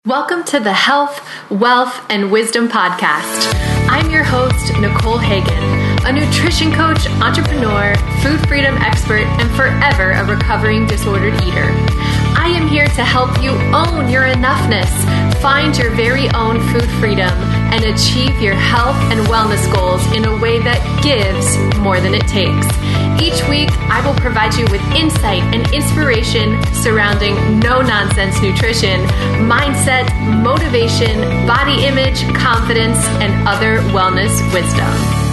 Welcome to the Health, Wealth, and Wisdom Podcast. I'm your host, Nicole Hagan, a nutrition coach, entrepreneur, food freedom expert, and forever a recovering disordered eater. I am here to help you own your enoughness, find your very own food freedom, and achieve your health and wellness goals in a way that gives more than it takes. Each week, I will provide you with insight and inspiration surrounding no-nonsense nutrition, mindset, motivation, body image, confidence, and other wellness wisdom.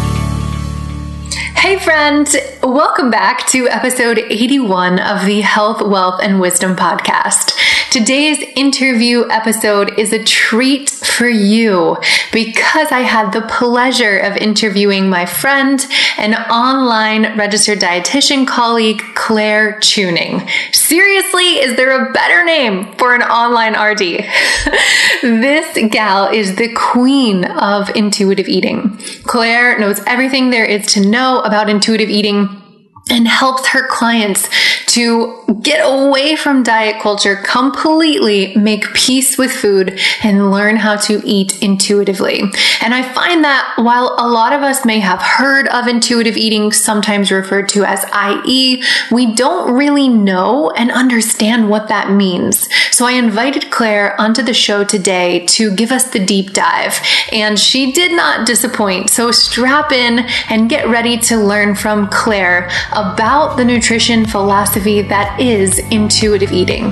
Hey friend, welcome back to episode 81 of the Health, Wealth, and Wisdom podcast. Today's interview episode is a treat for you because I had the pleasure of interviewing my friend and online registered dietitian colleague, Claire Tuning. Seriously, is there a better name for an online RD? This gal is the queen of intuitive eating. Claire knows everything there is to know about intuitive eating and helps her clients to get away from diet culture completely, make peace with food, and learn how to eat intuitively. And I find that while a lot of us may have heard of intuitive eating, sometimes referred to as IE, we don't really know and understand what that means. So I invited Claire onto the show today to give us the deep dive, and she did not disappoint. So strap in and get ready to learn from Claire about the nutrition philosophy that is intuitive eating.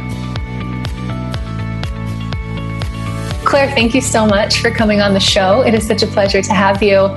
Claire, thank you so much for coming on the show. It is such a pleasure to have you.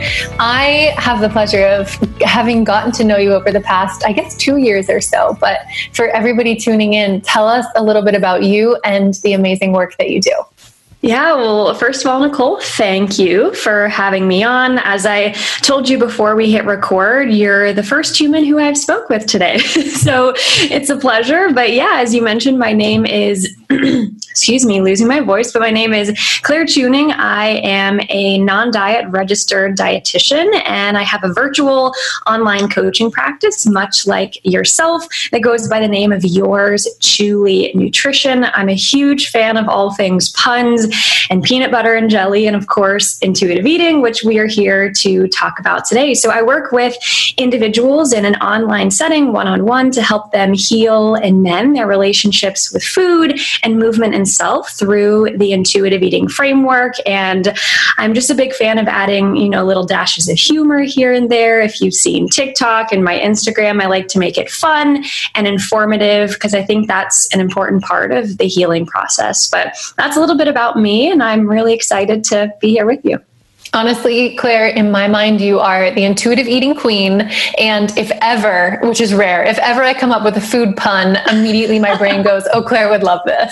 I have the pleasure of having gotten to know you over the past, 2 years or so. But for everybody tuning in, tell us a little bit about you and the amazing work that you do. Yeah, well, first of all, Nicole, thank you for having me on. As I told you before we hit record, you're the first human who I've spoke with today. So it's a pleasure. But yeah, as you mentioned, my name is, excuse me, losing my voice, but my name is Claire Tuning. I am a non-diet registered dietitian, and I have a virtual online coaching practice, much like yourself, that goes by the name of Yours Truly Nutrition. I'm a huge fan of all things puns and peanut butter and jelly, and of course, intuitive eating, which we are here to talk about today. So I work with individuals in an online setting, one-on-one, to help them heal and mend their relationships with food and movement and self through the intuitive eating framework. And I'm just a big fan of adding, little dashes of humor here and there. If you've seen TikTok and my Instagram, I like to make it fun and informative because I think that's an important part of the healing process. But that's a little bit about me, and I'm really excited to be here with you. Honestly, Claire, in my mind, you are the intuitive eating queen. And if ever, which is rare, if ever I come up with a food pun, immediately my brain goes, oh, Claire would love this.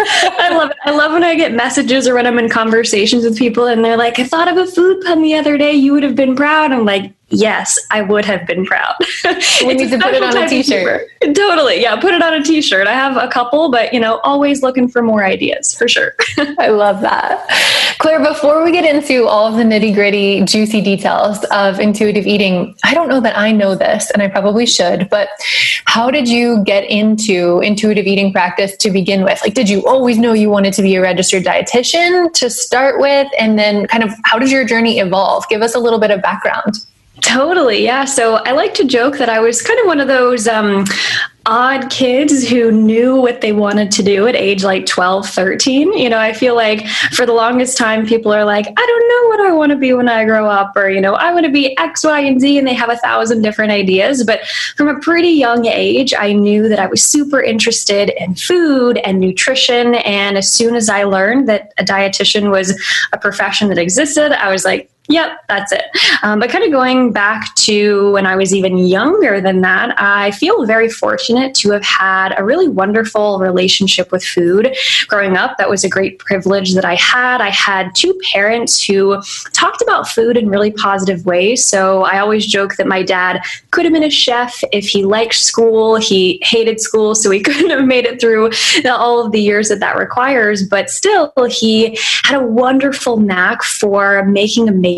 I love it. I love when I get messages or when I'm in conversations with people and they're like, I thought of a food pun the other day. You would have been proud. I'm like, yes, I would have been proud. We need to put it on a t-shirt. Totally. Yeah. Put it on a t-shirt. I have a couple, but always looking for more ideas for sure. I love that. Claire, before we get into all of the nitty gritty, juicy details of intuitive eating, I don't know that I know this, and I probably should, but how did you get into intuitive eating practice to begin with? Like, did you always know you wanted to be a registered dietitian to start with? And then kind of how did your journey evolve? Give us a little bit of background. Totally. Yeah. So I like to joke that I was kind of one of those odd kids who knew what they wanted to do at age like 12, 13. I feel like for the longest time, people are like, I don't know what I want to be when I grow up, or, I want to be X, Y, and Z, and they have 1,000 different ideas. But from a pretty young age, I knew that I was super interested in food and nutrition. And as soon as I learned that a dietitian was a profession that existed, I was like, yep, that's it. But kind of going back to when I was even younger than that, I feel very fortunate to have had a really wonderful relationship with food growing up. That was a great privilege that I had. I had two parents who talked about food in really positive ways. So I always joke that my dad could have been a chef if he liked school. He hated school, so he couldn't have made it through all of the years that requires. But still, he had a wonderful knack for making amazing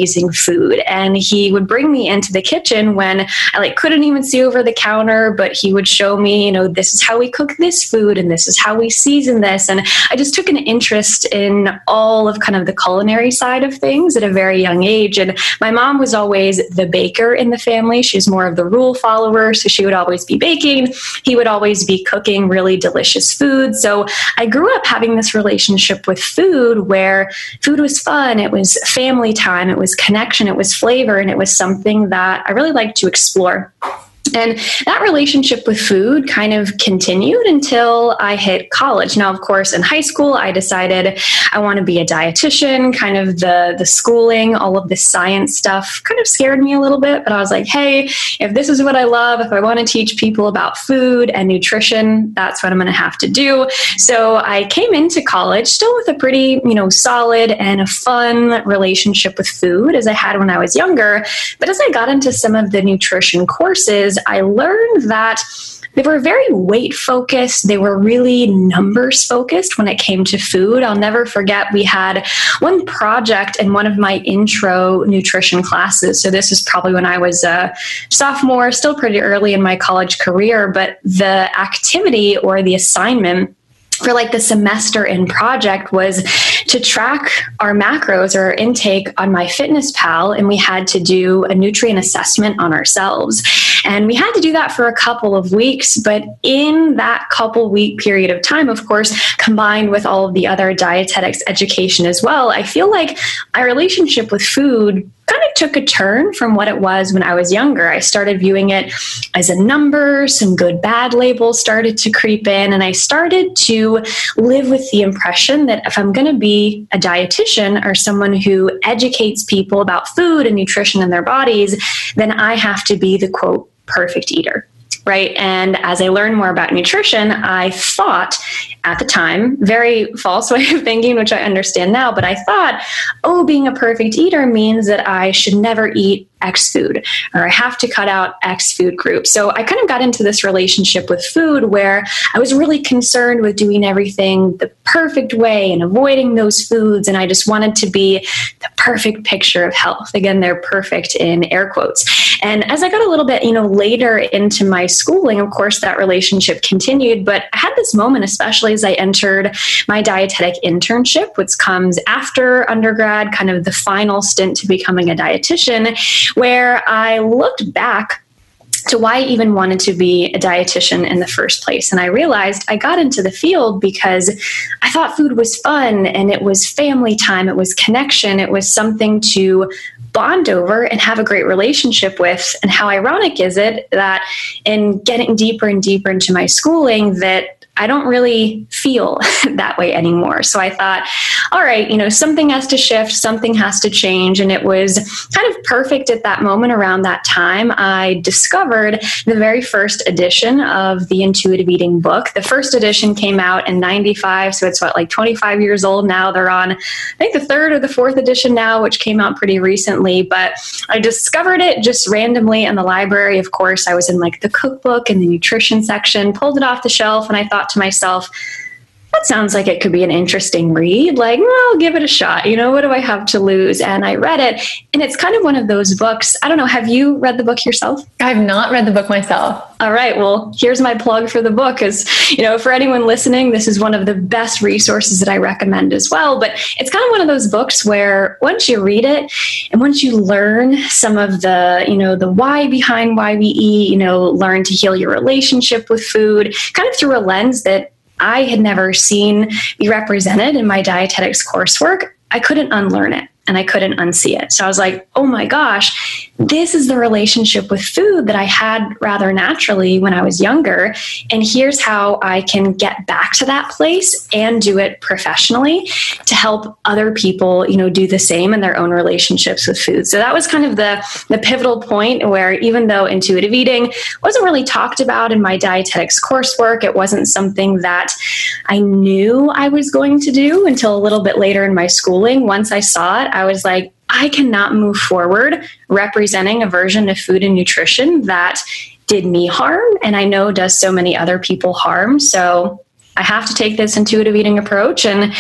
amazing food. And he would bring me into the kitchen when I couldn't even see over the counter, but he would show me, this is how we cook this food and this is how we season this. And I just took an interest in all of kind of the culinary side of things at a very young age. And my mom was always the baker in the family. She's more of the rule follower. So she would always be baking. He would always be cooking really delicious food. So I grew up having this relationship with food where food was fun. It was family time. It was connection. It was flavor. And it was something that I really liked to explore. And that relationship with food kind of continued until I hit college. Now, of course, in high school, I decided I want to be a dietitian. Kind of the schooling, all of the science stuff kind of scared me a little bit. But I was like, hey, if this is what I love, if I want to teach people about food and nutrition, that's what I'm going to have to do. So I came into college still with a pretty, solid and a fun relationship with food as I had when I was younger. But as I got into some of the nutrition courses, I learned that they were very weight focused. They were really numbers focused when it came to food. I'll never forget, we had one project in one of my intro nutrition classes. So this is probably when I was a sophomore, still pretty early in my college career, but the activity or the assignment for the semester in project was to track our macros or intake on MyFitnessPal, and we had to do a nutrient assessment on ourselves. And we had to do that for a couple of weeks, but in that couple week period of time, of course, combined with all of the other dietetics education as well, I feel like my relationship with food kind of took a turn from what it was when I was younger. I started viewing it as a number, some good, bad labels started to creep in, and I started to live with the impression that if I'm going to be a dietitian or someone who educates people about food and nutrition in their bodies, then I have to be the quote, perfect eater. Right. And as I learned more about nutrition, I thought at the time, very false way of thinking, which I understand now, but I thought, being a perfect eater means that I should never eat X food, or I have to cut out X food group. So I kind of got into this relationship with food where I was really concerned with doing everything the perfect way and avoiding those foods. And I just wanted to be the perfect picture of health. Again, they're perfect in air quotes. And as I got a little bit, later into my schooling, of course, that relationship continued. But I had this moment, especially as I entered my dietetic internship, which comes after undergrad, kind of the final stint to becoming a dietitian, where I looked back to why I even wanted to be a dietitian in the first place. And I realized I got into the field because I thought food was fun and it was family time, it was connection, it was something to bond over and have a great relationship with. And how ironic is it that in getting deeper and deeper into my schooling that I don't really feel that way anymore. So I thought, all right, something has to shift, something has to change. And it was kind of perfect at that moment. Around that time, I discovered the very first edition of the Intuitive Eating book. The first edition came out in 95. So it's 25 years old now. They're on, I think, the third or the fourth edition now, which came out pretty recently. But I discovered it just randomly in the library. Of course, I was in the cookbook and the nutrition section, pulled it off the shelf, and I thought to myself, that sounds like it could be an interesting read. I'll give it a shot. What do I have to lose? And I read it. And it's kind of one of those books. I don't know. Have you read the book yourself? I've not read the book myself. All right. Well, here's my plug for the book. For anyone listening, this is one of the best resources that I recommend as well. But it's kind of one of those books where once you read it and once you learn some of the, the why behind why we eat, learn to heal your relationship with food, kind of through a lens that I had never seen be represented in my dietetics coursework, I couldn't unlearn it and I couldn't unsee it. So I was like, oh my gosh, this is the relationship with food that I had rather naturally when I was younger. And here's how I can get back to that place and do it professionally to help other people, do the same in their own relationships with food. So that was kind of the pivotal point where even though intuitive eating wasn't really talked about in my dietetics coursework, it wasn't something that I knew I was going to do until a little bit later in my schooling. Once I saw it, I was like, I cannot move forward representing a version of food and nutrition that did me harm and I know does so many other people harm. So I have to take this intuitive eating approach. And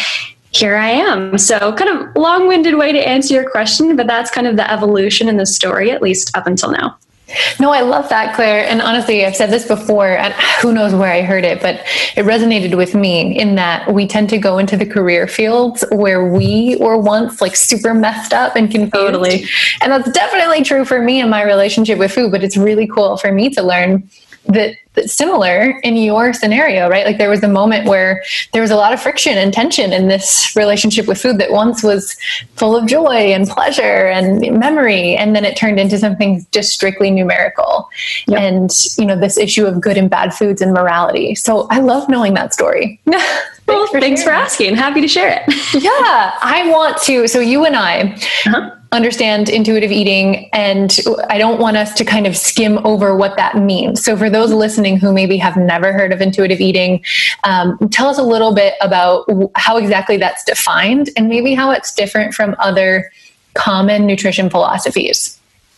here I am. So kind of long-winded way to answer your question, but that's kind of the evolution in the story, at least up until now. No, I love that, Claire. And honestly, I've said this before, and who knows where I heard it, but it resonated with me in that we tend to go into the career fields where we were once like super messed up and confused. Totally. And that's definitely true for me in my relationship with food, but it's really cool for me to learn that similar in your scenario, right? Like there was a moment where there was a lot of friction and tension in this relationship with food that once was full of joy and pleasure and memory. And then it turned into something just strictly numerical. Yep. And, this issue of good and bad foods and morality. So I love knowing that story. Well, thanks for asking. Happy to share it. Yeah, I want to. So you and I understand intuitive eating, and I don't want us to kind of skim over what that means. So for those listening who maybe have never heard of intuitive eating, tell us a little bit about how exactly that's defined and maybe how it's different from other common nutrition philosophies.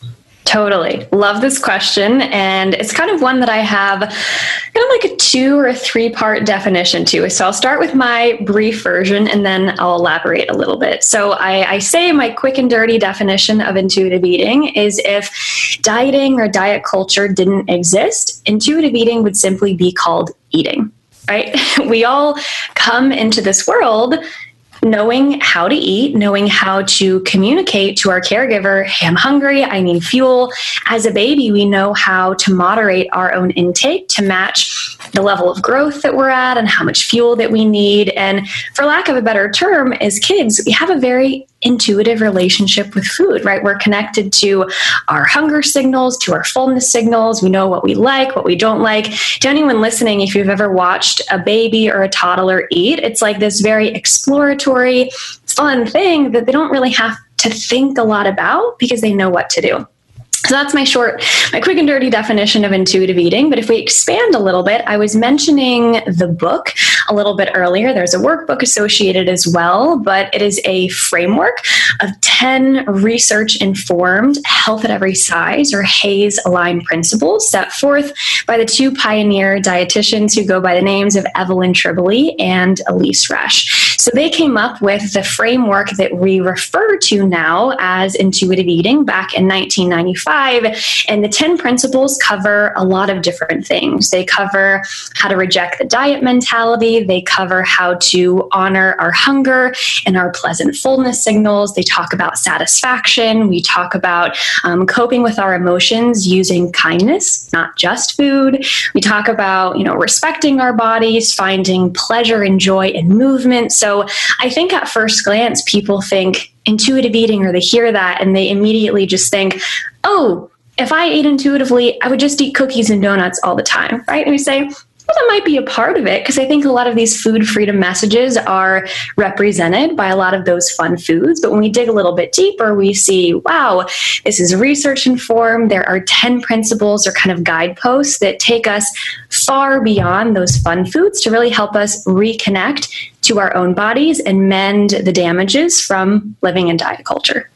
Totally. Love this question. And it's kind of one that I have kind of like a 2 or 3 part definition to. So I'll start with my brief version and then I'll elaborate a little bit. So I say my quick and dirty definition of intuitive eating is if dieting or diet culture didn't exist, intuitive eating would simply be called eating, right? We all come into this world knowing how to eat, knowing how to communicate to our caregiver, hey, I'm hungry, I need fuel. As a baby, we know how to moderate our own intake to match the level of growth that we're at and how much fuel that we need. And for lack of a better term, as kids, we have a very intuitive relationship with food, right? We're connected to our hunger signals, to our fullness signals. We know what we like, what we don't like. To anyone listening, if you've ever watched a baby or a toddler eat, it's like this very exploratory, fun thing that they don't really have to think a lot about because they know what to do. So that's my quick and dirty definition of intuitive eating. But if we expand a little bit, I was mentioning the book a little bit earlier. There's a workbook associated as well, but it is a framework of 10 research-informed health at every size, or HAES aligned principles, set forth by the 2 pioneer dietitians who go by the names of Evelyn Tribole and Elise Resch. So they came up with the framework that we refer to now as intuitive eating back in 1995. And the 10 principles cover a lot of different things. They cover how to reject the diet mentality. They cover how to honor our hunger and our pleasant fullness signals. They talk about satisfaction. We talk about coping with our emotions using kindness, not just food. We talk about, respecting our bodies, finding pleasure and joy in movement. So I think at first glance, people think intuitive eating, or they hear that and they immediately just think, oh, if I ate intuitively, I would just eat cookies and donuts all the time, right? And we say, well, that might be a part of it, because I think a lot of these food freedom messages are represented by a lot of those fun foods. But when we dig a little bit deeper, we see, wow, this is research informed. There are 10 principles or kind of guideposts that take us far beyond those fun foods to really help us reconnect to our own bodies and mend the damages from living in diet culture.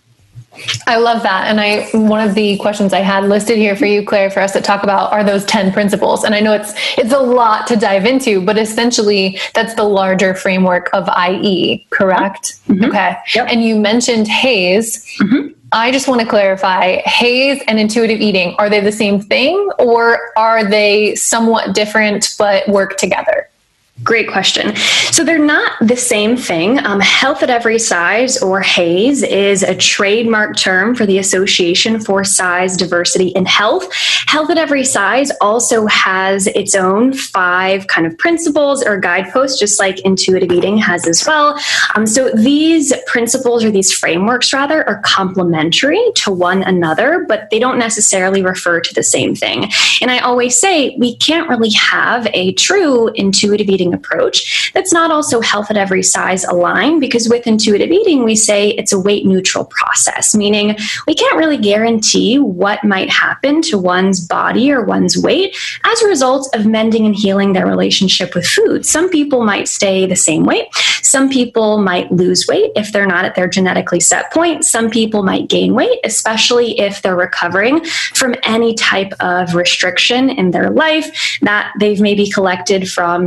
I love that. And one of the questions I had listed here for you, Claire, for us to talk about are those 10 principles. And I know it's a lot to dive into, but essentially that's the larger framework of IE, correct? Mm-hmm. Okay. Yep. And you mentioned HAES. Mm-hmm. I just want to clarify, HAES and intuitive eating, are they the same thing, or are they somewhat different but work together? Great question. So they're not the same thing. Health at Every Size, or HAES, is a trademark term for the Association for Size Diversity in Health. Health at Every Size also has its own 5 kind of principles or guideposts, just like intuitive eating has as well. So these principles, or these frameworks rather, are complementary to one another, but they don't necessarily refer to the same thing. And I always say we can't really have a true intuitive eating approach that's not also health at every size aligned, because with intuitive eating, we say it's a weight neutral process, meaning we can't really guarantee what might happen to one's body or one's weight as a result of mending and healing their relationship with food. Some people might stay the same weight. Some people might lose weight if they're not at their genetically set point. Some people might gain weight, especially if they're recovering from any type of restriction in their life that they've maybe collected from disorders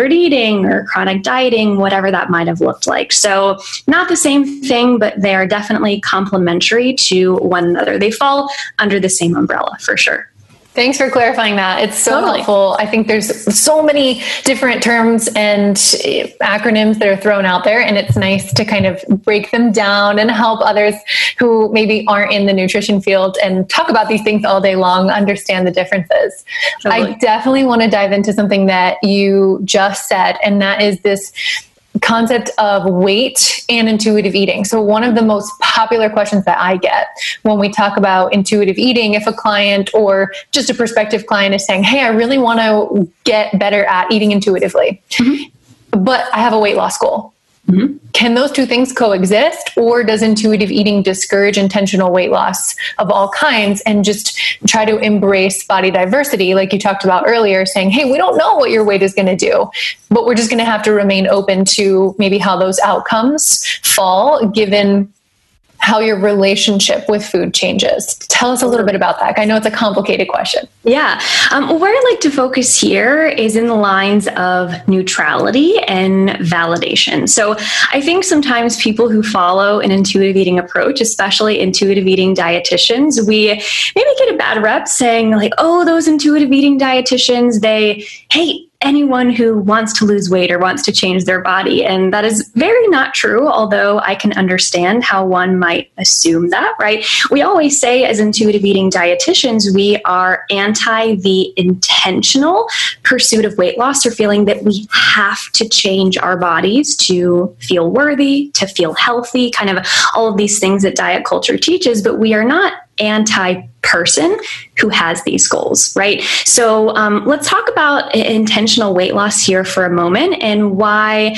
disordered eating or chronic dieting, whatever that might have looked like. So not the same thing, but they are definitely complementary to one another. They fall under the same umbrella for sure. Thanks for clarifying that. It's so helpful. I think there's so many different terms and acronyms that are thrown out there, and it's nice to kind of break them down and help others who maybe aren't in the nutrition field and talk about these things all day long understand the differences. Totally. I definitely want to dive into something that you just said, and that is this concept of weight and intuitive eating. So one of the most popular questions that I get when we talk about intuitive eating, if a client or just a prospective client is saying, hey, I really want to get better at eating intuitively, but I have a weight loss goal. Can those two things coexist, or does intuitive eating discourage intentional weight loss of all kinds and just try to embrace body diversity, like you talked about earlier, saying, hey, we don't know what your weight is going to do, but we're just going to have to remain open to maybe how those outcomes fall given how your relationship with food changes. Tell us a little bit about that. I know it's a complicated question. Yeah. Where I like to focus here is in the lines of neutrality and validation. So I think sometimes people who follow an intuitive eating approach, especially intuitive eating dietitians, we maybe get a bad rep saying like, oh, those intuitive eating dietitians, they hate anyone who wants to lose weight or wants to change their body. And that is very not true, although I can understand how one might assume that, right? We always say as intuitive eating dietitians, we are anti the intentional pursuit of weight loss, or feeling that we have to change our bodies to feel worthy, to feel healthy, kind of all of these things that diet culture teaches, but we are not anti-person who has these goals, right? So let's talk about intentional weight loss here for a moment, and why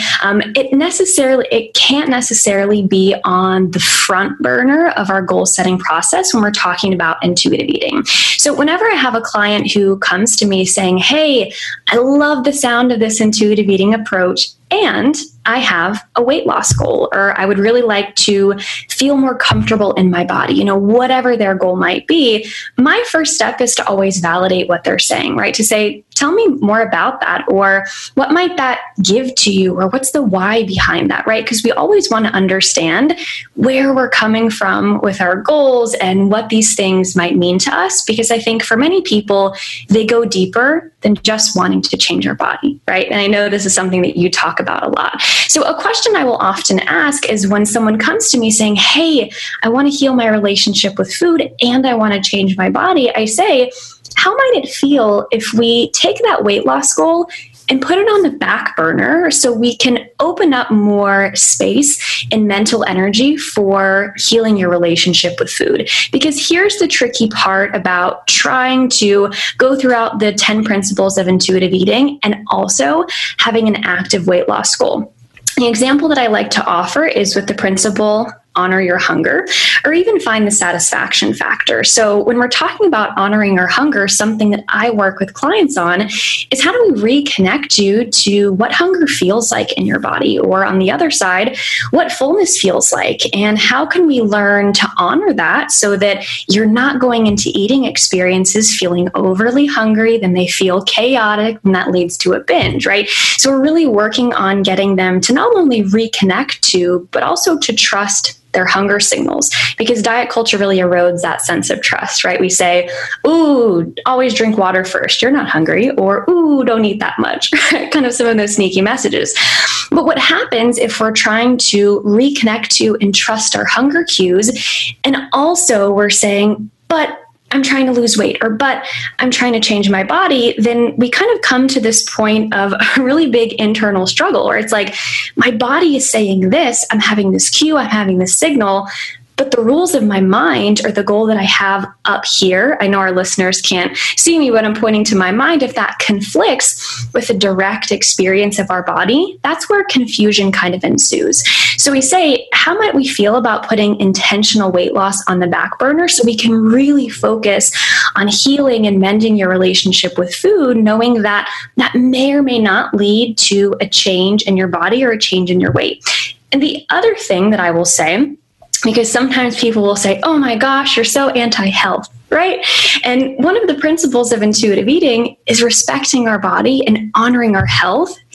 it can't necessarily be on the front burner of our goal setting process when we're talking about intuitive eating. So whenever I have a client who comes to me saying, hey, I love the sound of this intuitive eating approach, and I have a weight loss goal, or I would really like to feel more comfortable in my body, whatever their goal might be, my first step is to always validate what they're saying, right? To say, tell me more about that, or what might that give to you, or what's the why behind that, right? Because we always want to understand where we're coming from with our goals and what these things might mean to us, because I think for many people, they go deeper than just wanting to change our body, right? And I know this is something that you talk about a lot. So a question I will often ask is when someone comes to me saying, hey, I want to heal my relationship with food and I want to change my body, I say, how might it feel if we take that weight loss goal and put it on the back burner so we can open up more space and mental energy for healing your relationship with food? Because here's the tricky part about trying to go throughout the 10 principles of intuitive eating and also having an active weight loss goal. The example that I like to offer is with the principle honor your hunger, or even find the satisfaction factor. So when we're talking about honoring our hunger, something that I work with clients on is how do we reconnect you to what hunger feels like in your body, or on the other side, what fullness feels like, and how can we learn to honor that so that you're not going into eating experiences feeling overly hungry, then they feel chaotic, and that leads to a binge, right? So we're really working on getting them to not only reconnect to, but also to trust their hunger signals, because diet culture really erodes that sense of trust, right? We say, ooh, always drink water first. You're not hungry. Or, ooh, don't eat that much. Kind of some of those sneaky messages. But what happens if we're trying to reconnect to and trust our hunger cues, and also we're saying, but I'm trying to lose weight, or but I'm trying to change my body, then we kind of come to this point of a really big internal struggle where it's like, my body is saying this, I'm having this cue, I'm having this signal, but the rules of my mind, or the goal that I have up here, I know our listeners can't see me, but I'm pointing to my mind. If that conflicts with the direct experience of our body, that's where confusion kind of ensues. So we say, how might we feel about putting intentional weight loss on the back burner so we can really focus on healing and mending your relationship with food, knowing that that may or may not lead to a change in your body or a change in your weight. And the other thing that I will say, because sometimes people will say, oh my gosh, you're so anti-health, right? And one of the principles of intuitive eating is respecting our body and honoring our health,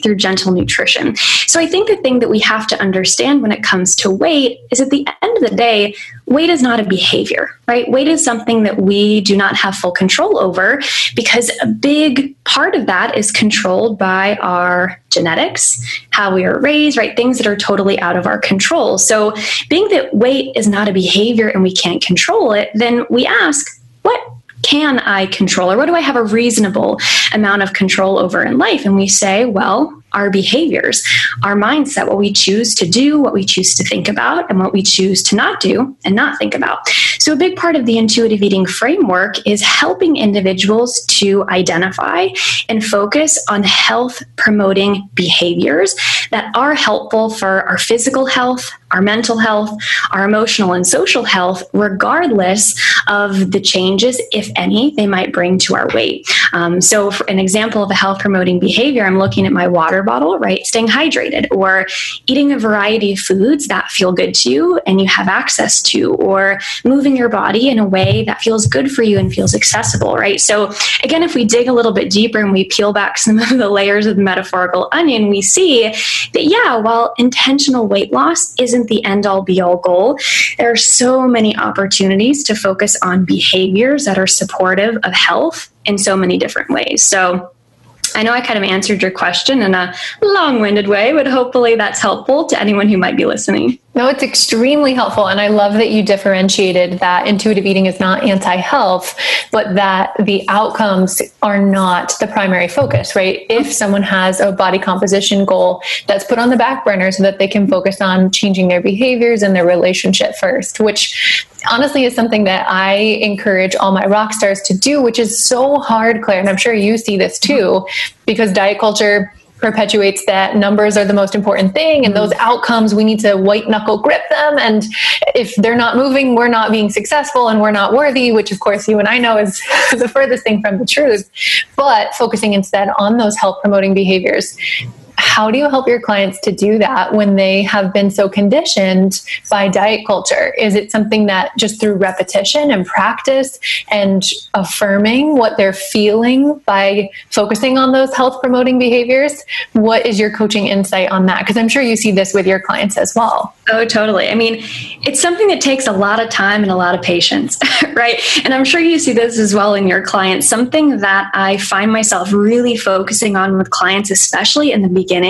through gentle nutrition. So I think the thing that we have to understand when it comes to weight is at the end of the day, weight is not a behavior, right? Weight is something that we do not have full control over because a big part of that is controlled by our genetics, how we are raised, right? Things that are totally out of our control. So being that weight is not a behavior and we can't control it, then we ask, what can I control, or what do I have a reasonable amount of control over in life? And we say, well, our behaviors, our mindset, what we choose to do, what we choose to think about, and what we choose to not do and not think about. So a big part of the intuitive eating framework is helping individuals to identify and focus on health promoting behaviors that are helpful for our physical health, our mental health, our emotional and social health, regardless of the changes, if any, they might bring to our weight. So for an example of a health promoting behavior, I'm looking at my water bottle, right? Staying hydrated, or eating a variety of foods that feel good to you and you have access to, or moving your body in a way that feels good for you and feels accessible, right? So again, if we dig a little bit deeper and we peel back some of the layers of the metaphorical onion, we see that, yeah, while intentional weight loss isn't the end all be all goal, there are so many opportunities to focus on behaviors that are supportive of health in so many different ways. So I know I kind of answered your question in a long-winded way, but hopefully that's helpful to anyone who might be listening. No, it's extremely helpful. And I love that you differentiated that intuitive eating is not anti-health, but that the outcomes are not the primary focus, right? If someone has a body composition goal, that's put on the back burner so that they can focus on changing their behaviors and their relationship first, which honestly is something that I encourage all my rock stars to do, which is so hard, Claire. And I'm sure you see this too, because diet culture perpetuates that numbers are the most important thing, and those outcomes, we need to white knuckle grip them. And if they're not moving, we're not being successful and we're not worthy, which of course you and I know is the furthest thing from the truth. But focusing instead on those health promoting behaviors. How do you help your clients to do that when they have been so conditioned by diet culture? Is it something that just through repetition and practice and affirming what they're feeling by focusing on those health promoting behaviors? What is your coaching insight on that? Because I'm sure you see this with your clients as well. Oh, totally. I mean, it's something that takes a lot of time and a lot of patience, right? And I'm sure you see this as well in your clients. Something that I find myself really focusing on with clients, especially in the beginning,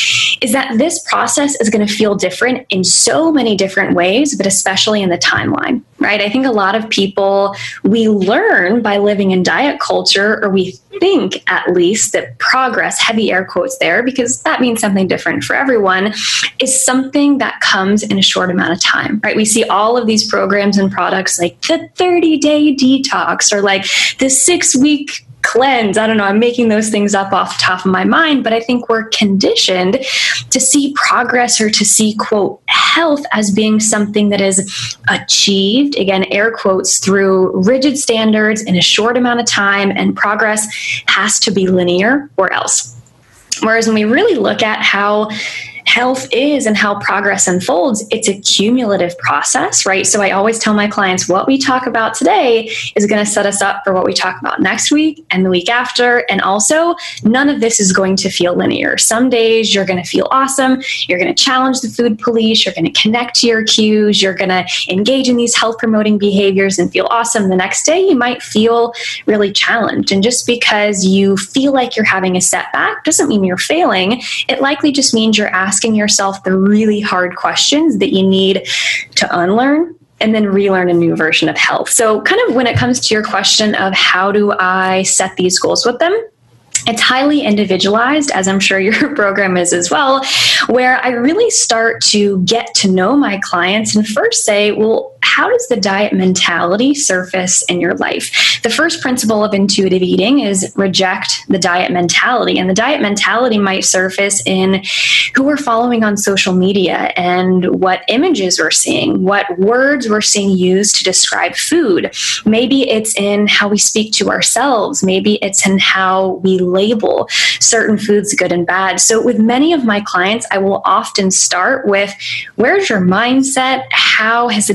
is that this process is going to feel different in so many different ways, but especially in the timeline, right? I think a lot of people, we learn by living in diet culture, or we think at least that progress, heavy air quotes there, because that means something different for everyone, is something that comes in a short amount of time, right? We see all of these programs and products like the 30-day detox or like the 6-week cleanse. I don't know. I'm making those things up off the top of my mind, but I think we're conditioned to see progress or to see, quote, health as being something that is achieved, again, air quotes, through rigid standards in a short amount of time, and progress has to be linear or else. Whereas when we really look at how health is and how progress unfolds, it's a cumulative process, right? So I always tell my clients what we talk about today is going to set us up for what we talk about next week and the week after. And also, none of this is going to feel linear. Some days you're going to feel awesome. You're going to challenge the food police. You're going to connect to your cues. You're going to engage in these health promoting behaviors and feel awesome. The next day you might feel really challenged. And just because you feel like you're having a setback doesn't mean you're failing. It likely just means you're asking yourself the really hard questions that you need to unlearn and then relearn a new version of health. So kind of when it comes to your question of how do I set these goals with them, it's highly individualized, as I'm sure your program is as well, where I really start to get to know my clients and first say, well, how does the diet mentality surface in your life? The first principle of intuitive eating is reject the diet mentality. And the diet mentality might surface in who we're following on social media and what images we're seeing, what words we're seeing used to describe food. Maybe it's in how we speak to ourselves. Maybe it's in how we label certain foods good and bad. So with many of my clients, I will often start with, where's your mindset? How has the diet mentality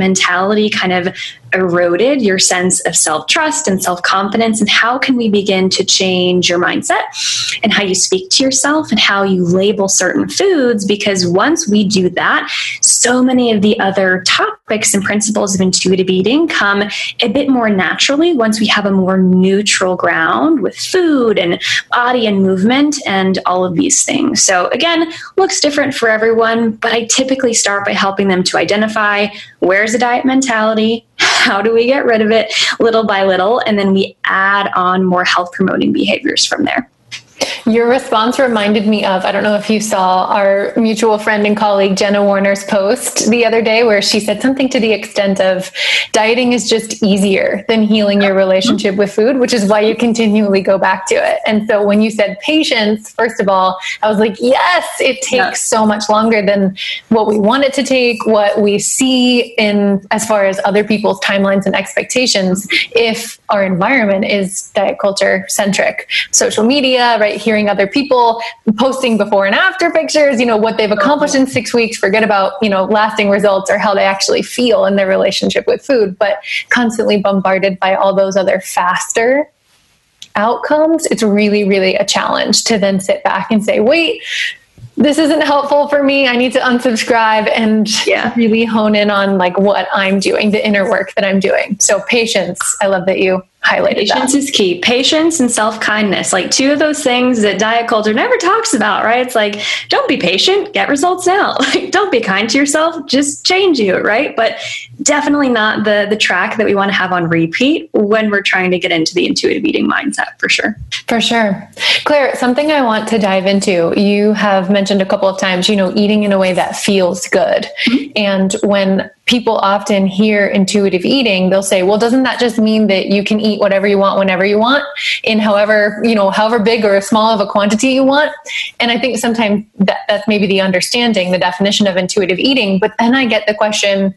mentality kind of eroded your sense of self-trust and self-confidence? And how can we begin to change your mindset and how you speak to yourself and how you label certain foods? Because once we do that, so many of the other topics and principles of intuitive eating come a bit more naturally once we have a more neutral ground with food and body and movement and all of these things. So again, looks different for everyone, but I typically start by helping them to identify where's the diet mentality, how do we get rid of it little by little, and then we add on more health promoting behaviors from there. Your response reminded me of, I don't know if you saw our mutual friend and colleague Jenna Warner's post the other day where she said something to the extent of dieting is just easier than healing your relationship with food, which is why you continually go back to it. And so when you said patience, first of all, I was like, yes, it takes so much longer than what we want it to take, what we see in as far as other people's timelines and expectations, if our environment is diet culture centric. Social media, right? Hearing other people posting before and after pictures, what they've accomplished in 6 weeks, forget about, lasting results or how they actually feel in their relationship with food, but constantly bombarded by all those other faster outcomes. It's really, really a challenge to then sit back and say, wait, this isn't helpful for me. I need to unsubscribe and really hone in on what I'm doing, the inner work that I'm doing. So patience. I love that you highlighted Patience that. is key. Patience and self-kindness, two of those things that diet culture never talks about, right? It's don't be patient, get results now. Don't be kind to yourself, just change you, right? But definitely not the track that we want to have on repeat when we're trying to get into the intuitive eating mindset, for sure. For sure. Claire, something I want to dive into, you have mentioned a couple of times, eating in a way that feels good. Mm-hmm. And when people often hear intuitive eating, they'll say, well, doesn't that just mean that you can eat whatever you want, whenever you want, in however big or small of a quantity you want? And I think sometimes that's maybe the understanding, the definition of intuitive eating. But then I get the question,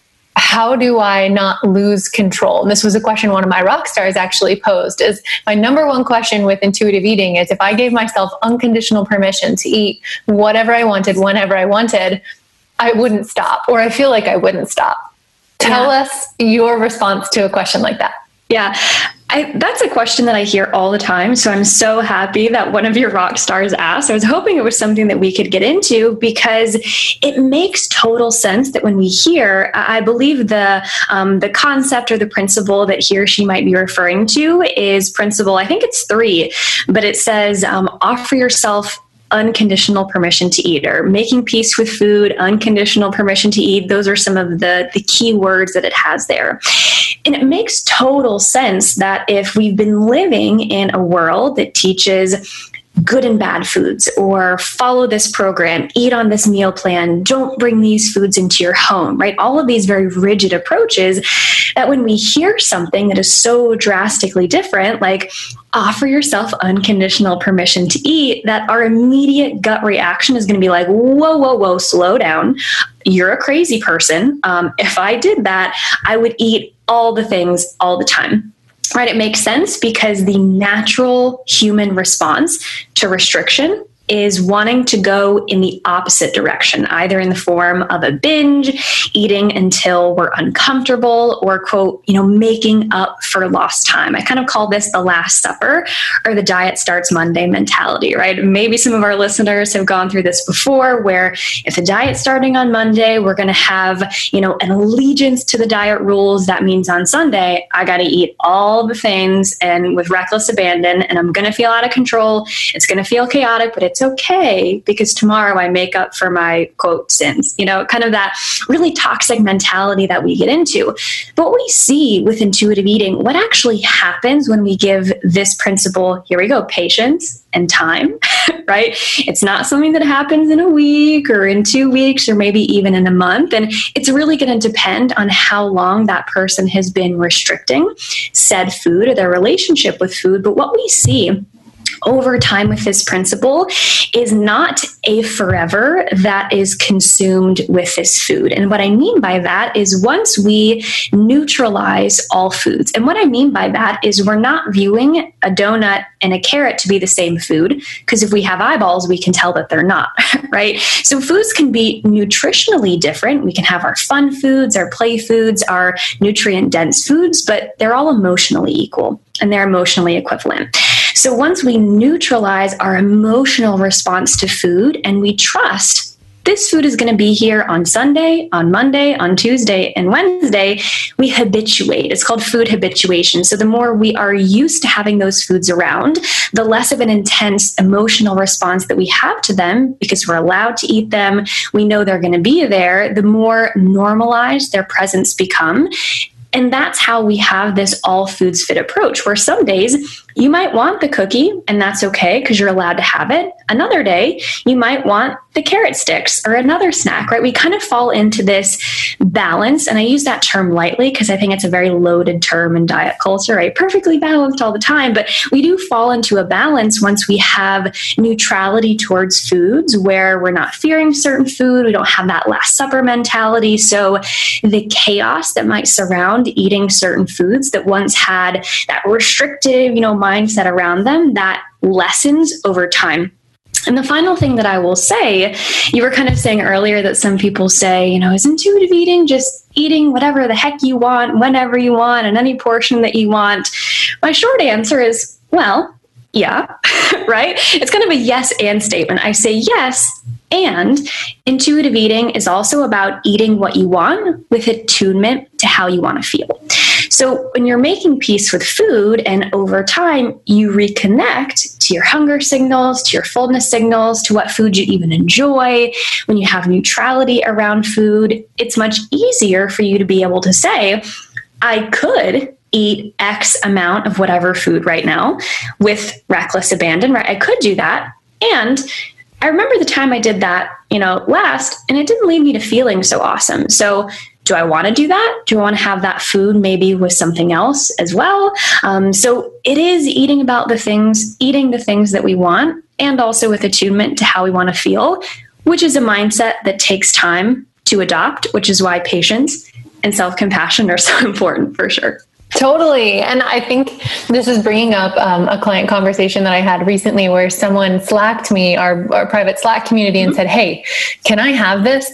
how do I not lose control? And this was a question one of my rock stars actually posed, is my number one question with intuitive eating is if I gave myself unconditional permission to eat whatever I wanted, whenever I wanted, I wouldn't stop, or I feel like I wouldn't stop. Tell us your response to a question like that. Yeah, that's a question that I hear all the time. So I'm so happy that one of your rock stars asked. I was hoping it was something that we could get into because it makes total sense that when we hear, I believe the concept or the principle that he or she might be referring to is principle, I think it's 3, but it says offer yourself unconditional permission to eat, or making peace with food, unconditional permission to eat. Those are some of the key words that it has there. And it makes total sense that if we've been living in a world that teaches good and bad foods, or follow this program, eat on this meal plan, don't bring these foods into your home, right? All of these very rigid approaches, that when we hear something that is so drastically different, like offer yourself unconditional permission to eat, that our immediate gut reaction is going to be like, whoa, slow down. You're a crazy person. If I did that, I would eat all the things all the time. Right? It makes sense because the natural human response to restriction is wanting to go in the opposite direction, either in the form of a binge, eating until we're uncomfortable, or quote, making up for lost time. I kind of call this the Last Supper, or the diet starts Monday mentality, right? Maybe some of our listeners have gone through this before, where if the diet's starting on Monday, we're going to have, an allegiance to the diet rules. That means on Sunday, I got to eat all the things and with reckless abandon, and I'm going to feel out of control. It's going to feel chaotic, but it's okay because tomorrow I make up for my quote sins, kind of that really toxic mentality that we get into. But what we see with intuitive eating, what actually happens when we give this principle, here we go, patience and time, right? It's not something that happens in a week or in 2 weeks or maybe even in a month. And it's really going to depend on how long that person has been restricting said food or their relationship with food. But what we see over time with this principle is not a forever that is consumed with this food. And what I mean by that is once we neutralize all foods, and what I mean by that is we're not viewing a donut and a carrot to be the same food, because if we have eyeballs, we can tell that they're not, right? So foods can be nutritionally different. We can have our fun foods, our play foods, our nutrient dense foods, but they're all emotionally equal and they're emotionally equivalent. So once we neutralize our emotional response to food and we trust this food is going to be here on Sunday, on Monday, on Tuesday, and Wednesday, we habituate. It's called food habituation. So the more we are used to having those foods around, the less of an intense emotional response that we have to them because we're allowed to eat them. We know they're going to be there. The more normalized their presence become. And that's how we have this all foods fit approach, where some days you might want the cookie and that's okay because you're allowed to have it. Another day, you might want the carrot sticks or another snack, right? We kind of fall into this balance. And I use that term lightly because I think it's a very loaded term in diet culture, right? Perfectly balanced all the time. But we do fall into a balance once we have neutrality towards foods where we're not fearing certain food. We don't have that Last Supper mentality. So the chaos that might surround eating certain foods that once had that restrictive, mindset around them, that lessens over time. And the final thing that I will say, you were kind of saying earlier that some people say, is intuitive eating just eating whatever the heck you want, whenever you want, and any portion that you want? My short answer is, well, yeah, right? It's kind of a yes and statement. I say yes, and intuitive eating is also about eating what you want with attunement to how you want to feel. So when you're making peace with food and over time you reconnect to your hunger signals, to your fullness signals, to what food you even enjoy, when you have neutrality around food, it's much easier for you to be able to say, I could eat X amount of whatever food right now with reckless abandon, right? I could do that. And I remember the time I did that, last, and it didn't leave me to feeling so awesome. So do I want to do that? Do I want to have that food maybe with something else as well? So it is eating the things that we want, and also with attunement to how we want to feel, which is a mindset that takes time to adopt, which is why patience and self-compassion are so important for sure. Totally. And I think this is bringing up a client conversation that I had recently where someone Slacked me, our private Slack community, and said, hey, can I have this?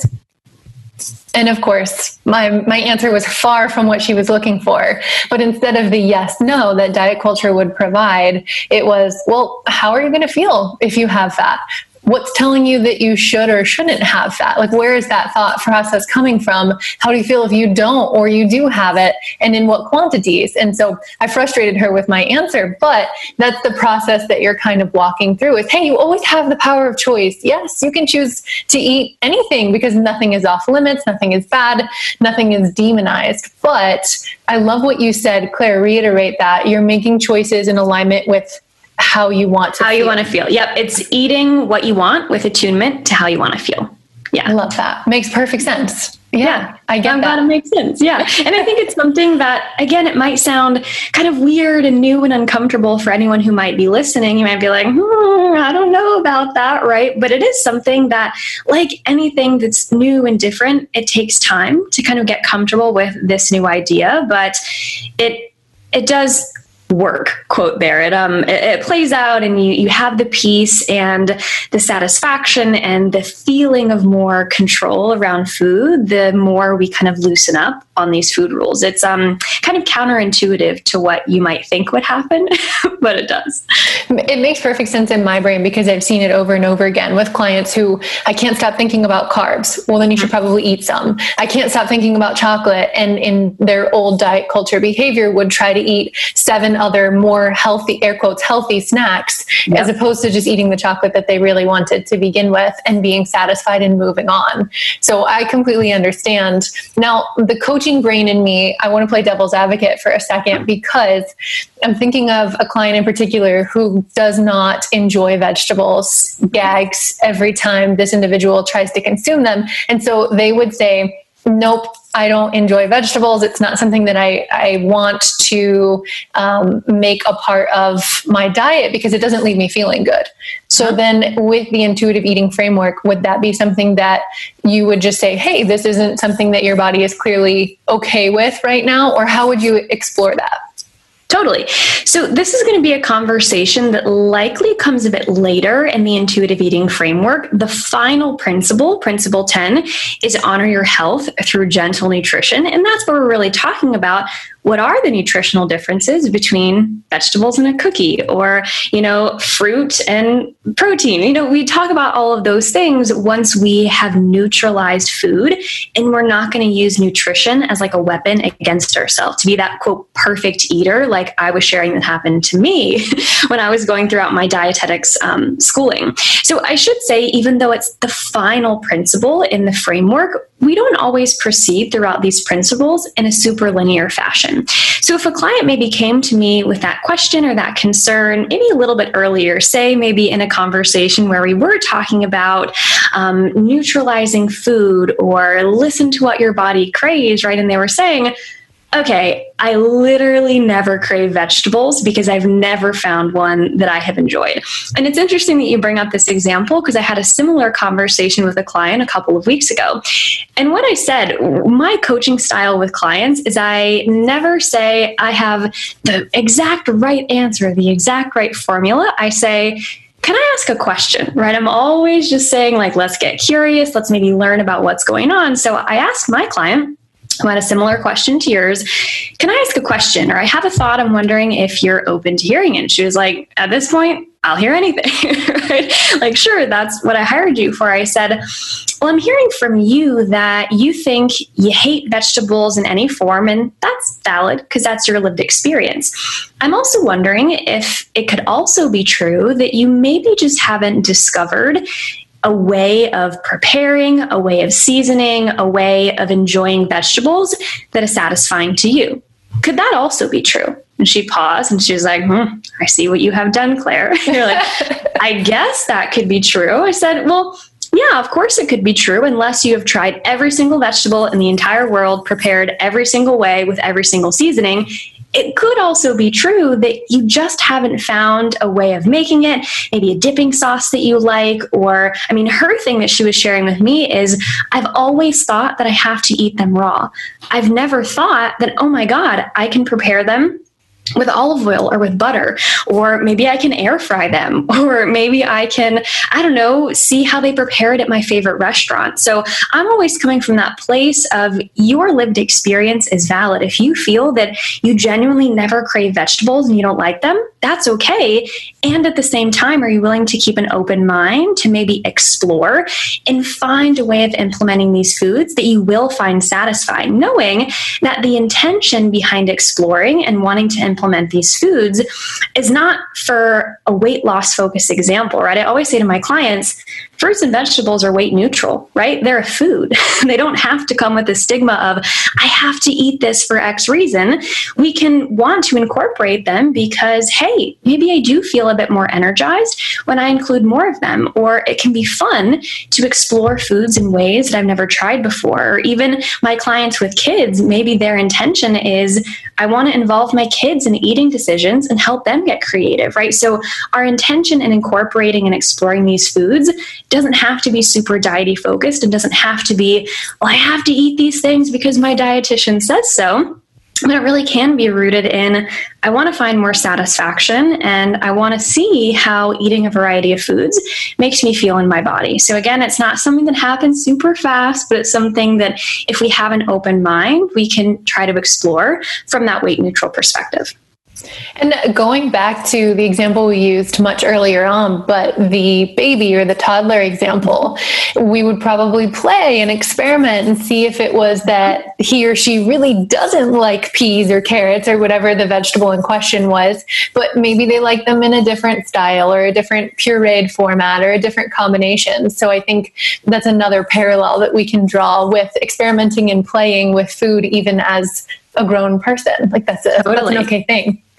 And of course, my answer was far from what she was looking for. But instead of the yes, no that diet culture would provide, it was, well, how are you going to feel if you have that? What's telling you that you should or shouldn't have that? Like, where is that thought process coming from? How do you feel if you don't or you do have it, and in what quantities? And so I frustrated her with my answer, but that's the process that you're kind of walking through is, hey, you always have the power of choice. Yes, you can choose to eat anything because nothing is off limits, nothing is bad, nothing is demonized. But I love what you said, Claire, reiterate that. You're making choices in alignment with how you want to feel. Yep. It's eating what you want with attunement to how you want to feel. Yeah. I love that. Makes perfect sense. Yeah. I get I'm that. glad it makes sense. Yeah. And I think it's something that, again, it might sound kind of weird and new and uncomfortable for anyone who might be listening. You might be like, I don't know about that. Right. But it is something that, like anything that's new and different, it takes time to kind of get comfortable with this new idea, but it does work, quote there. It plays out, and you have the peace and the satisfaction and the feeling of more control around food, the more we kind of loosen up on these food rules. It's kind of counterintuitive to what you might think would happen, but it does. It makes perfect sense in my brain because I've seen it over and over again with clients who, I can't stop thinking about carbs. Well, then you should probably eat some. I can't stop thinking about chocolate, and in their old diet culture behavior would try to eat 7 other more healthy, air quotes, healthy snacks, as opposed to just eating the chocolate that they really wanted to begin with and being satisfied and moving on. So I completely understand. Now, the coaching brain in me, I want to play devil's advocate for a second because I'm thinking of a client in particular who does not enjoy vegetables, gags every time this individual tries to consume them. And so they would say, nope, I don't enjoy vegetables. It's not something that I want to make a part of my diet because it doesn't leave me feeling good. So then with the intuitive eating framework, would that be something that you would just say, hey, this isn't something that your body is clearly okay with right now? Or how would you explore that? Totally. So this is going to be a conversation that likely comes a bit later in the intuitive eating framework. The final principle, principle 10, is honor your health through gentle nutrition. And that's where we're really talking about what are the nutritional differences between vegetables and a cookie, or, fruit and protein. We talk about all of those things once we have neutralized food, and we're not going to use nutrition as like a weapon against ourselves to be that quote perfect eater. Like I was sharing that happened to me when I was going throughout my dietetics schooling. So I should say, even though it's the final principle in the framework, we don't always proceed throughout these principles in a super linear fashion. So if a client maybe came to me with that question or that concern, maybe a little bit earlier, say maybe in a conversation where we were talking about neutralizing food or listen to what your body craves, right? And they were saying, okay, I literally never crave vegetables because I've never found one that I have enjoyed. And it's interesting that you bring up this example because I had a similar conversation with a client a couple of weeks ago. And what I said, my coaching style with clients is I never say I have the exact right answer, the exact right formula. I say, can I ask a question, right? I'm always just saying like, let's get curious. Let's maybe learn about what's going on. So I asked my client, who had a similar question to yours, can I ask a question? Or I have a thought, I'm wondering if you're open to hearing it. And she was like, at this point, I'll hear anything, right? Like, sure, that's what I hired you for. I said, well, I'm hearing from you that you think you hate vegetables in any form, and that's valid because that's your lived experience. I'm also wondering if it could also be true that you maybe just haven't discovered a way of preparing, a way of seasoning, a way of enjoying vegetables that is satisfying to you. Could that also be true? And she paused and she was like, I see what you have done, Claire. You're like, I guess that could be true. I said, well, yeah, of course it could be true unless you have tried every single vegetable in the entire world, prepared every single way with every single seasoning. It could also be true that you just haven't found a way of making it, maybe a dipping sauce that you like, or, her thing that she was sharing with me is, I've always thought that I have to eat them raw. I've never thought that, oh my God, I can prepare them with olive oil or with butter, or maybe I can air fry them, or maybe I can, see how they prepare it at my favorite restaurant. So I'm always coming from that place of your lived experience is valid. If you feel that you genuinely never crave vegetables and you don't like them, that's okay. And at the same time, are you willing to keep an open mind to maybe explore and find a way of implementing these foods that you will find satisfying, knowing that the intention behind exploring and wanting to implement these foods is not for a weight loss focused example, right? I always say to my clients, fruits and vegetables are weight neutral, right? They're a food. They don't have to come with the stigma of, I have to eat this for X reason. We can want to incorporate them because, hey, maybe I do feel a bit more energized when I include more of them. Or it can be fun to explore foods in ways that I've never tried before. Or even my clients with kids, maybe their intention is, I want to involve my kids in eating decisions and help them get creative, right? So our intention in incorporating and exploring these foods doesn't have to be super diety focused and doesn't have to be, well, I have to eat these things because my dietitian says so. But it really can be rooted in, I want to find more satisfaction and I want to see how eating a variety of foods makes me feel in my body. So again, it's not something that happens super fast, but it's something that if we have an open mind, we can try to explore from that weight neutral perspective. And going back to the example we used much earlier on, but the baby or the toddler example, we would probably play and experiment and see if it was that he or she really doesn't like peas or carrots or whatever the vegetable in question was, but maybe they like them in a different style or a different pureed format or a different combination. So I think that's another parallel that we can draw with experimenting and playing with food, even as a grown person. Like that's an okay thing.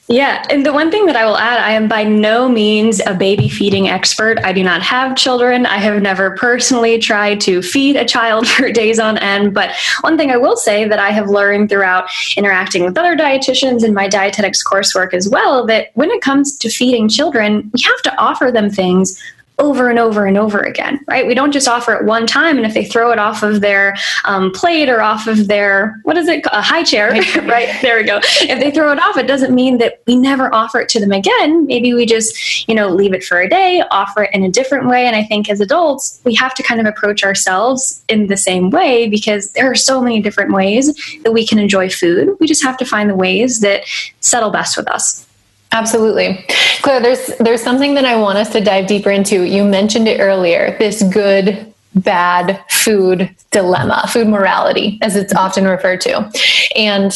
Yeah. And the one thing that I will add, I am by no means a baby feeding expert. I do not have children. I have never personally tried to feed a child for days on end. But one thing I will say that I have learned throughout interacting with other dietitians in my dietetics coursework as well, that when it comes to feeding children, we have to offer them things over and over and over again, right? We don't just offer it one time, and if they throw it off of their plate or off of their, a high chair, right? There we go. If they throw it off, it doesn't mean that we never offer it to them again. Maybe we just, leave it for a day, offer it in a different way. And I think as adults, we have to kind of approach ourselves in the same way, because there are so many different ways that we can enjoy food. We just have to find the ways that settle best with us. Absolutely. Claire, there's something that I want us to dive deeper into. You mentioned it earlier, this good, bad food dilemma, food morality, as it's often referred to. And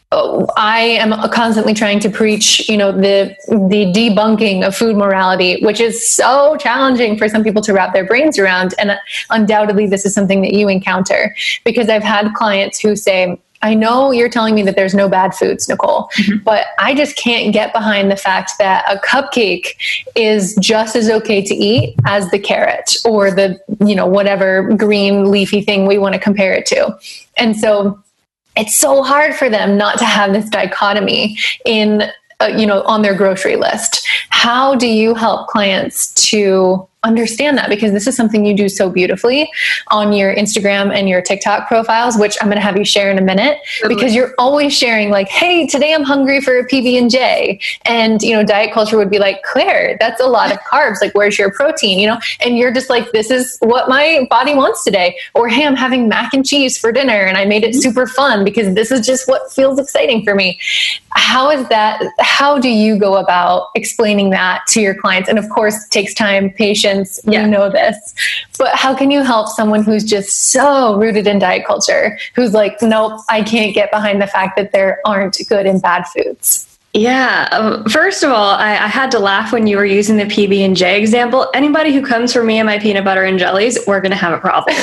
I am constantly trying to preach, the debunking of food morality, which is so challenging for some people to wrap their brains around. And undoubtedly, this is something that you encounter, because I've had clients who say, I know you're telling me that there's no bad foods, Nicole, but I just can't get behind the fact that a cupcake is just as okay to eat as the carrot or the, whatever green leafy thing we want to compare it to. And so it's so hard for them not to have this dichotomy in, on their grocery list. How do you help clients to understand that? Because this is something you do so beautifully on your Instagram and your TikTok profiles, which I'm going to have you share in a minute, because you're always sharing like, hey, today I'm hungry for a PB&J. And, diet culture would be like, Claire, that's a lot of carbs. Like, where's your protein? And you're just like, this is what my body wants today. Or, hey, I'm having mac and cheese for dinner and I made it super fun because this is just what feels exciting for me. How is that? How do you go about explaining that to your clients? And of course, it takes time, patience. You know this, but how can you help someone who's just so rooted in diet culture, who's like, nope, I can't get behind the fact that there aren't good and bad foods? Yeah. First of all, I had to laugh when you were using the PB&J example. Anybody who comes for me and my peanut butter and jellies, we're going to have a problem.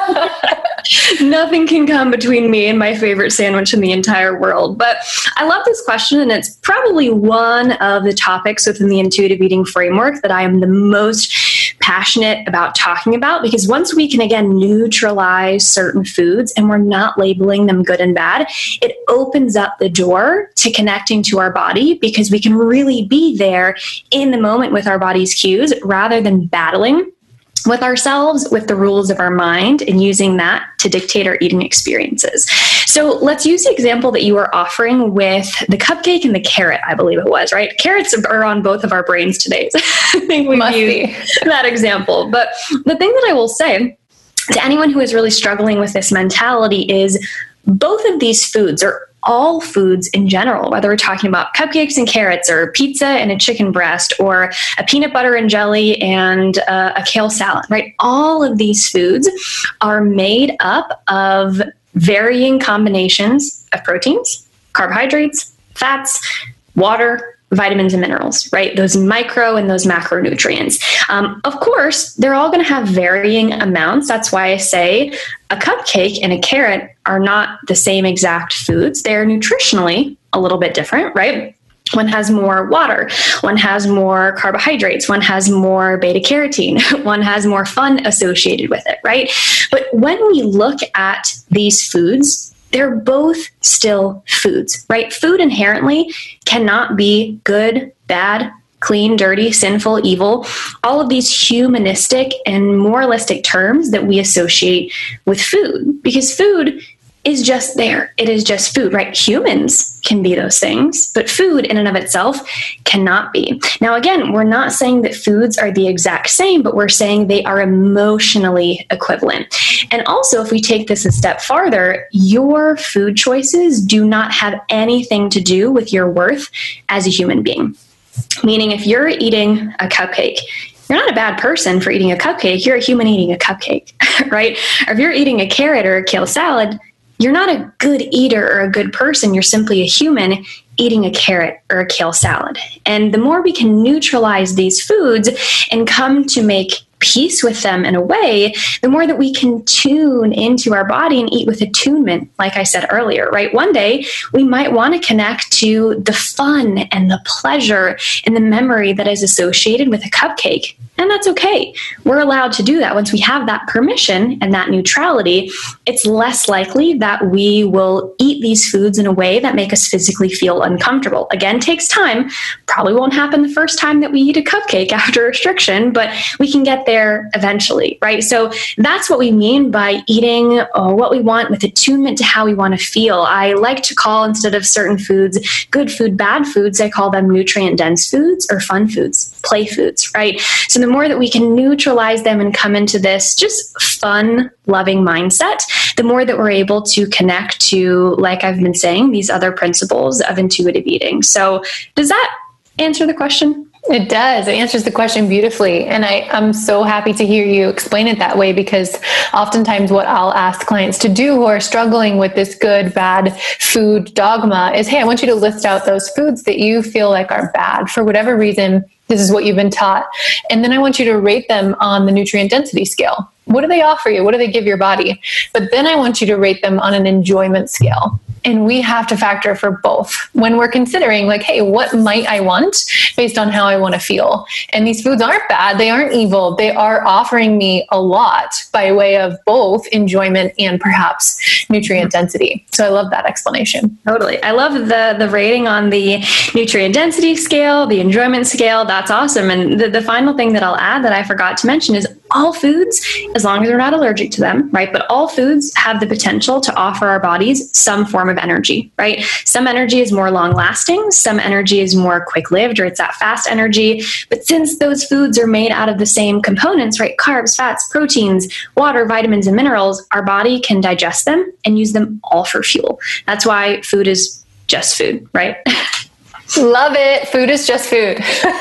Nothing can come between me and my favorite sandwich in the entire world. But I love this question, and it's probably one of the topics within the intuitive eating framework that I am the most passionate about talking about, because once we can, again, neutralize certain foods and we're not labeling them good and bad, it opens up the door to connecting to our body, because we can really be there in the moment with our body's cues rather than battling with ourselves, with the rules of our mind, and using that to dictate our eating experiences. So let's use the example that you were offering with the cupcake and the carrot, I believe it was, right? Carrots are on both of our brains today. So I think we used that example. But the thing that I will say to anyone who is really struggling with this mentality is both of these foods, or all foods in general, whether we're talking about cupcakes and carrots, or pizza and a chicken breast, or a peanut butter and jelly and a kale salad, right? All of these foods are made up of varying combinations of proteins, carbohydrates, fats, water, vitamins and minerals, right? Those micro and those macronutrients. Of course, they're all going to have varying amounts. That's why I say a cupcake and a carrot are not the same exact foods. They're nutritionally a little bit different, right? One has more water, one has more carbohydrates, one has more beta carotene, one has more fun associated with it, right? But when we look at these foods, they're both still foods, right? Food inherently cannot be good, bad, clean, dirty, sinful, evil, all of these humanistic and moralistic terms that we associate with food, because food is just there. It is just food, right? Humans can be those things, but food in and of itself cannot be. Now, again, we're not saying that foods are the exact same, but we're saying they are emotionally equivalent. And also, if we take this a step farther, your food choices do not have anything to do with your worth as a human being. Meaning, if you're eating a cupcake, you're not a bad person for eating a cupcake. You're a human eating a cupcake, right? Or if you're eating a carrot or a kale salad, you're not a good eater or a good person. You're simply a human eating a carrot or a kale salad. And the more we can neutralize these foods and come to make peace with them in a way, the more that we can tune into our body and eat with attunement, like I said earlier, right? One day we might want to connect to the fun and the pleasure and the memory that is associated with a cupcake. And that's okay. We're allowed to do that. Once we have that permission and that neutrality, it's less likely that we will eat these foods in a way that make us physically feel uncomfortable. Again, takes time. Probably won't happen the first time that we eat a cupcake after restriction, but we can get there eventually, right? So that's what we mean by eating what we want with attunement to how we want to feel. I like to call, instead of certain foods, good food, bad foods, I call them nutrient dense foods or fun foods, play foods, right? So the more that we can neutralize them and come into this just fun, loving mindset, the more that we're able to connect to, like I've been saying, these other principles of intuitive eating. So does that answer the question? It does. It answers the question beautifully. And I'm so happy to hear you explain it that way, because oftentimes what I'll ask clients to do who are struggling with this good, bad food dogma is, hey, I want you to list out those foods that you feel like are bad for whatever reason. This is what you've been taught. And then I want you to rate them on the nutrient density scale. What do they offer you? What do they give your body? But then I want you to rate them on an enjoyment scale. And we have to factor for both when we're considering, like, hey, what might I want based on how I want to feel? And these foods aren't bad. They aren't evil. They are offering me a lot by way of both enjoyment and perhaps nutrient density. So I love that explanation. Totally. I love the rating on the nutrient density scale, the enjoyment scale. That's awesome. And the final thing that I'll add that I forgot to mention is all foods, as long as we're not allergic to them, right? But all foods have the potential to offer our bodies some form of energy, right? Some energy is more long lasting. Some energy is more quick lived, or it's that fast energy. But since those foods are made out of the same components, right? Carbs, fats, proteins, water, vitamins, and minerals, our body can digest them and use them all for fuel. That's why food is just food, right? Love it. Food is just food.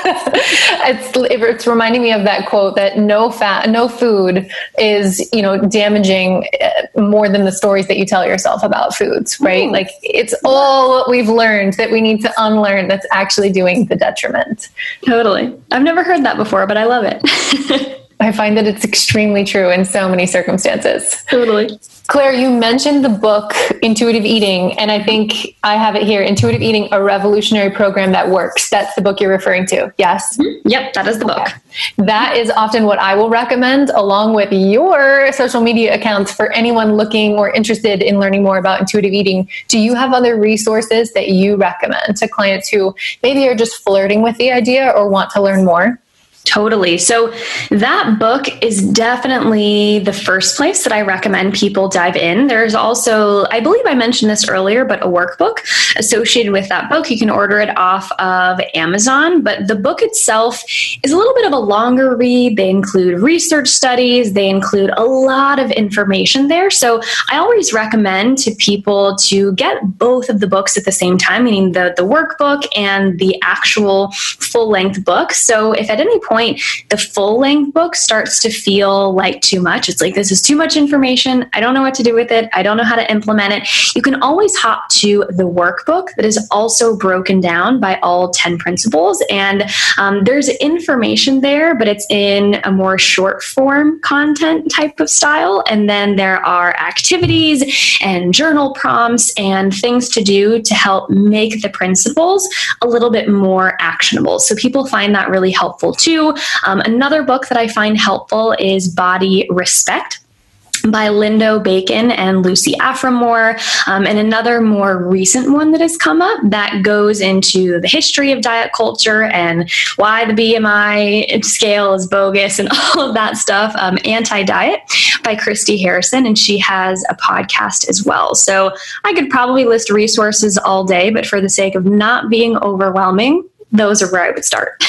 It's reminding me of that quote that no food is, damaging more than the stories that you tell yourself about foods, right? Ooh. Like it's all what we've learned that we need to unlearn that's actually doing the detriment. Totally. I've never heard that before, but I love it. I find that it's extremely true in so many circumstances. Totally. Claire, you mentioned the book, Intuitive Eating, and I think I have it here, Intuitive Eating, a revolutionary program that works. That's the book you're referring to, yes? Mm-hmm. Yep, that is the book. That is often what I will recommend, along with your social media accounts for anyone looking or interested in learning more about intuitive eating. Do you have other resources that you recommend to clients who maybe are just flirting with the idea or want to learn more? Totally. So that book is definitely the first place that I recommend people dive in. There's also, I believe I mentioned this earlier, but a workbook associated with that book. You can order it off of Amazon, but the book itself is a little bit of a longer read. They include research studies. They include a lot of information there. So I always recommend to people to get both of the books at the same time, meaning the workbook and the actual full-length book. So if at any point the full-length book starts to feel like too much, it's like, this is too much information, I don't know what to do with it, I don't know how to implement it, you can always hop to the workbook that is also broken down by all 10 principles. And there's information there, but it's in a more short form content type of style. And then there are activities and journal prompts and things to do to help make the principles a little bit more actionable. So people find that really helpful too. Another book that I find helpful is Body Respect by Lindo Bacon and Lucy Aframore, and another more recent one that has come up that goes into the history of diet culture and why the BMI scale is bogus and all of that stuff. Anti-Diet by Christy Harrison, and she has a podcast as well. So I could probably list resources all day, but for the sake of not being overwhelming, those are where I would start.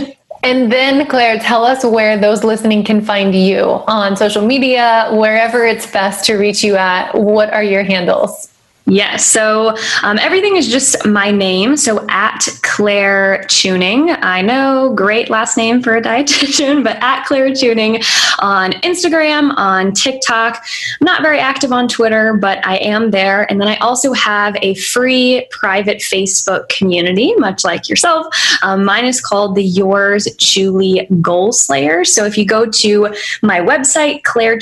And then, Claire, tell us where those listening can find you on social media, wherever it's best to reach you at. What are your handles? Yes. So everything is just my name. So at Claire Tuning. I know, great last name for a dietitian, but at Claire Tuning on Instagram, on TikTok. I'm not very active on Twitter, but I am there. And then I also have a free private Facebook community, much like yourself. Mine is called the Yours Truly Goal Slayers. So if you go to my website,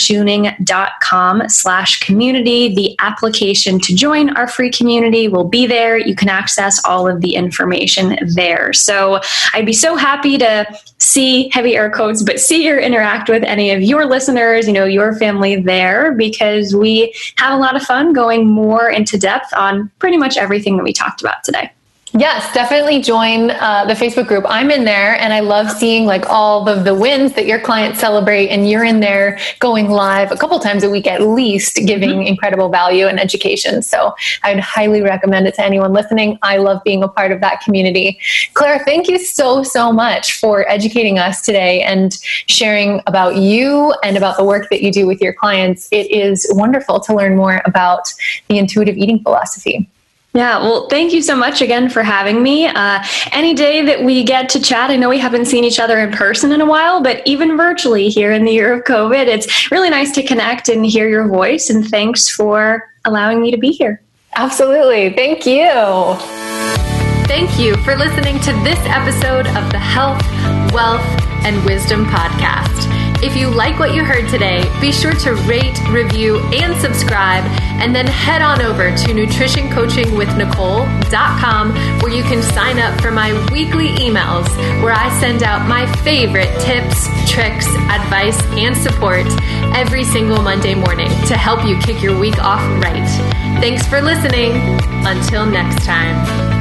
clairetuning.com/community, the application to join our free community will be there. You can access all of the information there. So I'd be so happy to see, heavy air quotes, but see or interact with any of your listeners, your family there, because we have a lot of fun going more into depth on pretty much everything that we talked about today. Yes, definitely join the Facebook group. I'm in there and I love seeing all of the wins that your clients celebrate, and you're in there going live a couple times a week at least, giving incredible value and education. So I'd highly recommend it to anyone listening. I love being a part of that community. Claire, thank you so much for educating us today and sharing about you and about the work that you do with your clients. It is wonderful to learn more about the intuitive eating philosophy. Yeah, well, thank you so much again for having me. Any day that we get to chat, I know we haven't seen each other in person in a while, but even virtually here in the year of COVID, it's really nice to connect and hear your voice. And thanks for allowing me to be here. Absolutely. Thank you. Thank you for listening to this episode of the Health, Wealth, and Wisdom Podcast. If you like what you heard today, be sure to rate, review, and subscribe, and then head on over to nutritioncoachingwithnicole.com, where you can sign up for my weekly emails, where I send out my favorite tips, tricks, advice, and support every single Monday morning to help you kick your week off right. Thanks for listening. Until next time.